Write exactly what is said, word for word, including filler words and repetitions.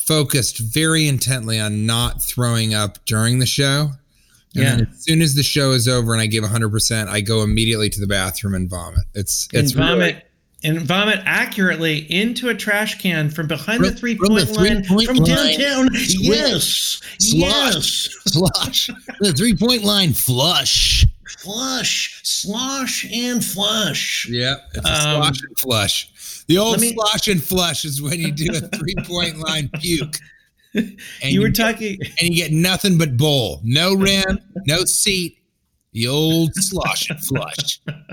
focused very intently on not throwing up during the show. And yeah. then as soon as the show is over and I give one hundred percent, I go immediately to the bathroom and vomit. It's it's and vomit really, and vomit accurately into a trash can from behind from, the three point the three line point from line. downtown. Yes, yes, slosh, the three point line flush, flush, slosh, and flush. Yeah, it's a um, slosh and flush. The old me, slosh and flush is when you do a three point line puke. And you, you were get, talking, and you get nothing but bowl, no rim, no seat. The old slosh and flush.